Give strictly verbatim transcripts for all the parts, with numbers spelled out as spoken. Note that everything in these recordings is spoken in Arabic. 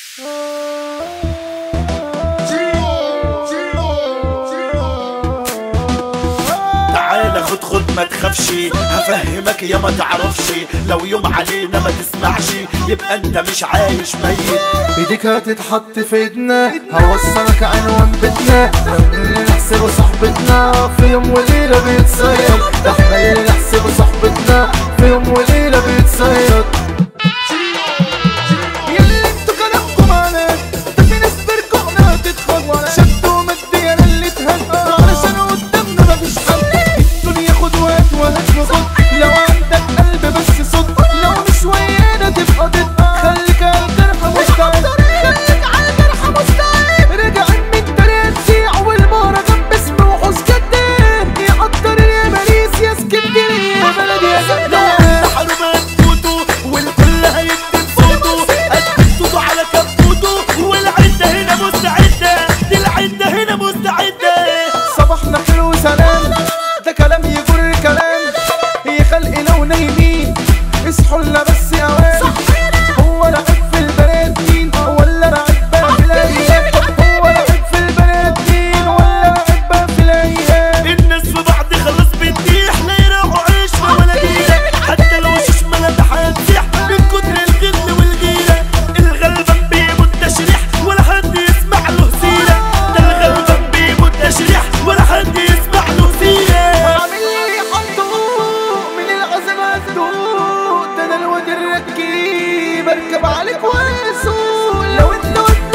تعال خد خد ما تخافش، هفهمك يا ما تعرفش، لو يوم علينا ما تسمعش يبقى انت مش عايش ميت. ايديك هتتحط في ايدنا، هوصلك عنوان بيتنا، اللي نحسبه صاحبتنا في يوم وليلة بيتصيد، ده احنا اللي نحسبه صاحبتنا في يوم وليلة بيتصيد. ياللي انتوا كلامكم عناد، ده في ناس بركوعنا هتتخض ولا شدوا مدي انا اللي اتهد، علشان قدامنا مفيش حد، الدنيا خد وهات وهات وخد، لو عندك قلب بس صد، لو مش ويانا تبقى ضد، خليك على الجرح مستعد، خليك على الجرح مستعد، راجعين من طريق تسيع والمهرجان باسم وحوش جدين، يقدر اليمانيس يا اسكندرية يا بلدي يا جدين. حرب هتفوتوا والكل هيكتب فوتو، هتفوتوا على كبوتو، والعدة هنا مستعدة، دي العدة هنا مستعدة. صباحنا حلو سلام، ده كلام يجر كلام، يا خلق لو نايمين اصحوا لنا بس اوان. هو لعب في البنات مين ولا لعب بقى في الايام؟ هو لعب في البنات مين ولا لعب بقى في الايام؟ الناس في بعض خلاص بتطيح، لا يراعوا عيش ولا جيرة، حتى لو شيش ملامح هتسيح من كتر الغل والغيرة. الغلبان بيموت تشريح ولا حد يسمع له سيرة، ده الغلبان بيموت تشريح ولا حد يسمع له سيرة. عامل لي حنطوق من العزم هتدوق، ده انا الواد الركيب اركب عليك واسوق، لو انت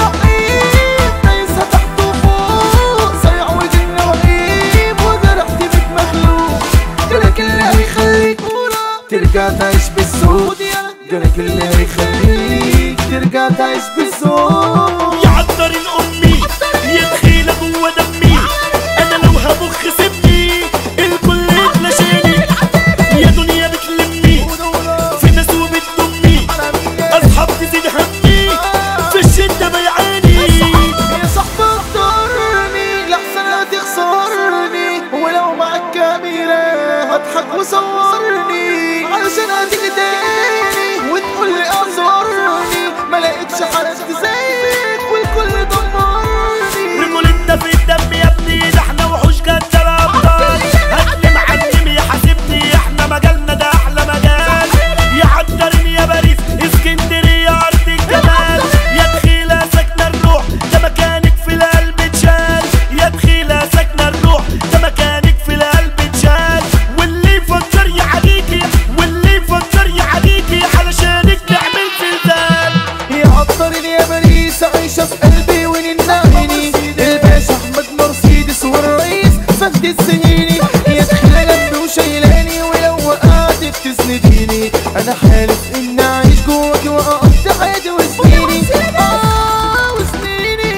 وتنقيب دايسها تحت وفوق، صيع وجن وغيب وجرحت بيك مخلوق، جالك اللي هيخليك ترجع تعيش بالسوق، جالك اللي هيخليك ترجع تعيش بالسوق. يعطر الأمي يدخيل جوا دمي، أنا لو هبخ سيبني الكل يتلاشاني، يا دنيا بتلمي في ناس وبتضمي، أصحاب تزيد همي في الشدة بيعاني. يا صاحبي اختارني لحسن هتخسرني، ولو معاك كاميرا هضحك وصورني، علشان هتيجي تاني وتقول لي اعذرني، ما لقيتش حد زيك والكل دمرني. رجولتنا في الدم يا ابني، ده احنا وحوش جد الأبطال، هاتلي معلم يحاسبني، احنا مجالنا ده أحلى مجال. يا عطرين يا باريس اسكندرية أرض الجمال، يا دخيلة ساكنة الروح ده مكانك في القلب اتشال، يا دخيلة ساكنة الروح ده مكانك في القلب اتشال. واللي يفكر يعاديكي واللي يفكر يعاديكي علشانك نعمل زلزال. يا عطرين يا باريس عايشة في قلبي وننعيني، الباشا احمد مرسيدس والرئيس فهد السنيني، يا دخلة جنبي وشايلاني ولو وقعت بتسنديني، انا حالف اني اعيش جواكي واقضي حياتي وسنيني اه وسنيني.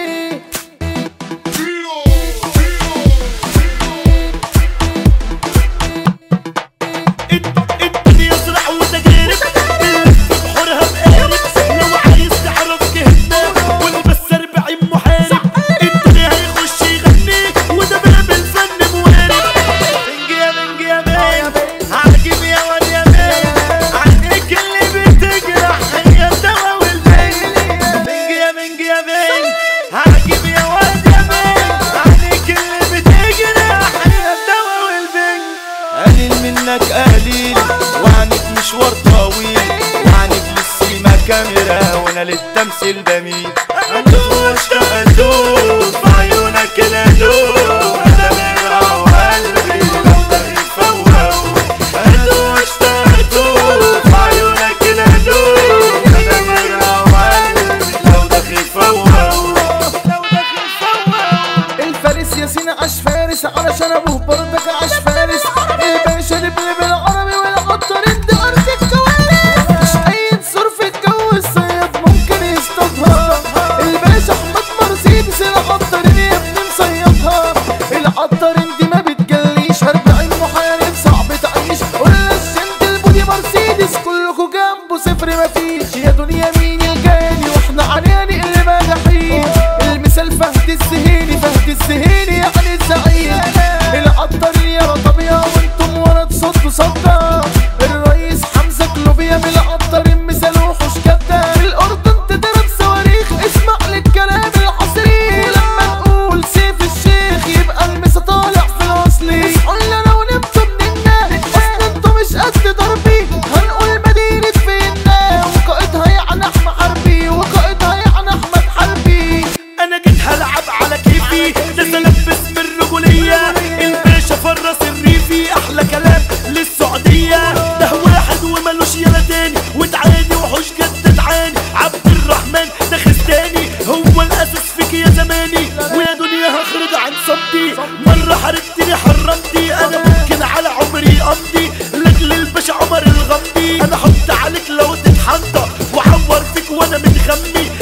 الدنيا زرع وتجارب بنلف بحورها بقارب، لو عايز تعرف جهتنا والبس أربعين محارب، الدنيا هيخش يغني وده باب الفن موارب. بنج يا بنج يا بنج هعجب يا واد يا بنج، عنك اللي بتجرح هي الدوا والبنج. بنج يا بنج يا بنج هعجب يا واد يا بنج، عنك اللي بتجرح هي الدوا والبنج. قليل منك قليل وعنك مشوار طويل، وعنك للسيما كاميرا وانا للتمثيل بميل، ادوب ادوب في عيونك الادوب، انا مرة وقلبي لو ده يفوق، ادوب ادوب في عيونك الادوب، انا مرة وقلبي لو ده يفوق، لو ده يفوق. الفارس ياسين عاش فارس علشان ابوه برضك عاش فارس، الباشا لبلب العربي والعطارين دي ارض الكوارث، مش اي نسور في الجو الصياد ممكن يصطادها، الباشا احمد مرسيدس العطارين يا ابني مصيادها، العطارين دي ما بتجليش أربعين محارب صعب تعيش، ولا الشنت البودي مرسيدس كلكوا جنبه صفر مفيش، يا دنيا مين الجاني واحنا عرياني اللي ما جحيم، المثال فهد السهيني فهد السهيني يعني الزعيم، العطارين يا رطبيا وانتم ورا تصدوا صدى، الرئيس حمزة كلوبيا من العطارين مثال وحوش كده، في الأردن تضرب صواريخ وانا متغمي